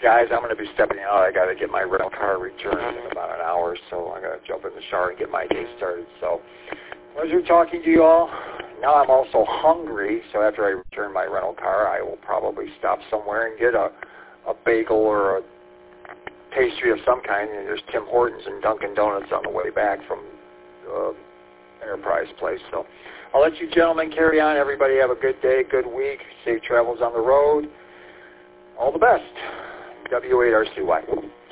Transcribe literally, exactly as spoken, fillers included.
Guys, I'm going to be stepping out. I got to get my rental car returned in about an hour, so I got to jump in the shower and get my day started. So, pleasure talking to you all. Now I'm also hungry, so after I return my rental car, I will probably stop somewhere and get a, a bagel or a pastry of some kind. And there's Tim Hortons and Dunkin' Donuts on the way back from uh, Enterprise Place. So I'll let you gentlemen carry on. Everybody have a good day, good week, safe travels on the road. All the best. W eight R C Y.